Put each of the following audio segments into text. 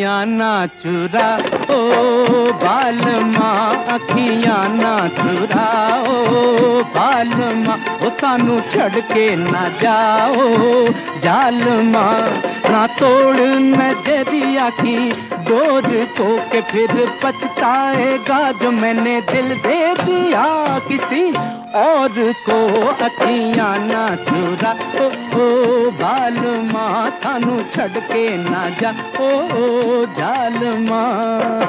अखियां ना चुरा ओ बाल मां, अखियां ना चुरा ओ बाल मां, ओ सानू छड़ के ना जाओ जाल मां, ना तोड़ नजरिया की डोर को के फिर पछताएगा जो मैंने दिल दे दिया किसी और को। अखियां ना चुरा ओ बाल मां, सानू छड़ के ना जा ओ जाल मां।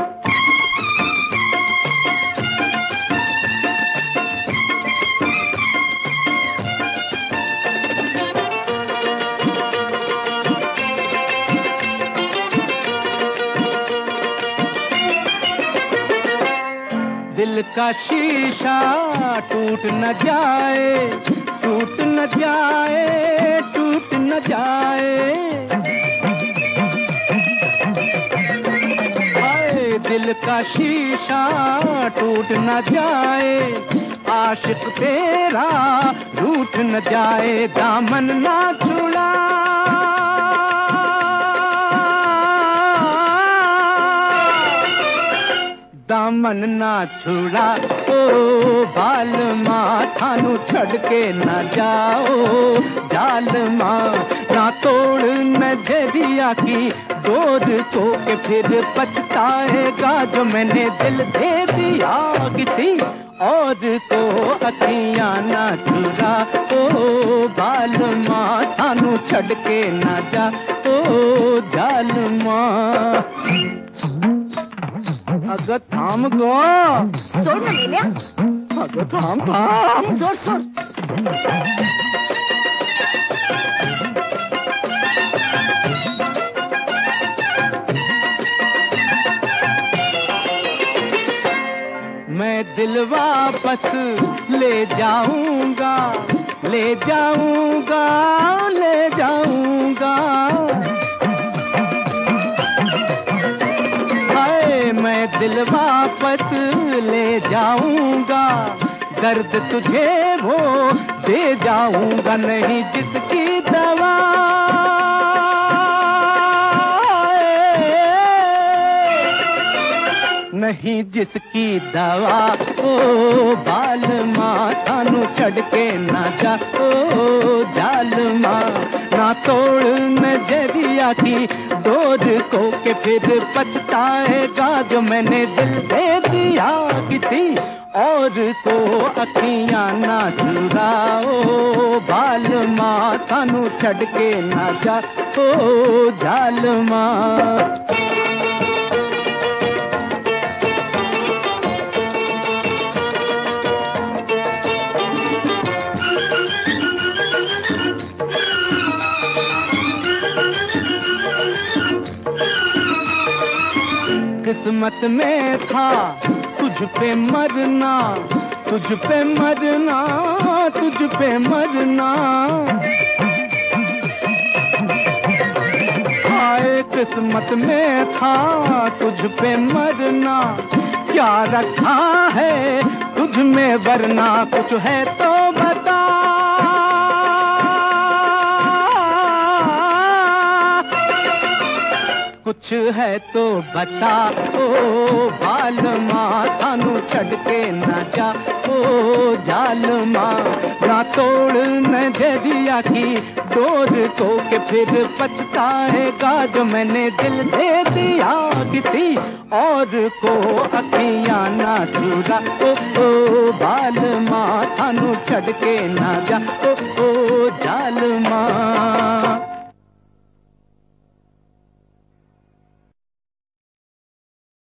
दिल का शीशा टूट न जाए, टूट न जाए, टूट न जाए। हाय दिल का शीशा टूट न जाए, आशिक तेरा रूठ न जाए, दामन ना छुड़ा दामन ना छुड़ा ओ बाल मां, सानू छड़ के ना जाओ जाल मां, ना तोड़ नजरिया की डोर को के फिर पछताएगा जो मैंने दिल दे दिया किसी और को। अखियां ना चुरा ओ बाल मां, सानू छड़ के ना जा ओ जाल मां। अगर थाम गो छोड़ ना ले लिया। अगर थाम थाम छोड़ छोड़। मैं दिल वापस ले जाऊंगा, ले जाऊंगा, ले जाऊंगा। मैं दिल वापस ले जाऊंगा, दर्द तुझे वो दे जाऊंगा, नहीं जिसकी दवा नहीं जिसकी दवा ओ बाल मां, सानू छड़ के ना जा ओ जाल मां, ना तोड़ नजरिया की डोर को के फिर पछताएगा जो मैंने दिल दे दिया किसी और को। अखियां ना चुरा ओ बाल मां, सानू छड़ के ना जा ओ जाल मां। किस्मत में था तुझ पे मरना, तुझ पे मरना, तुझ पे मरना। हाय किस्मत में था तुझ पे मरना, क्या रखा है तुझ में वरना, कुछ है तो बता। कुछ है तो बता ओ बाल मां, सानू छड़ के ना जा ओ जाल मां, ना तोड़ नजरिया की डोर को के फिर पछताएगा जो मैंने दिल दे दिया किसी और को। अखियां ना चुरा ओ बाल मां, सानू छड़ के ना जा ओ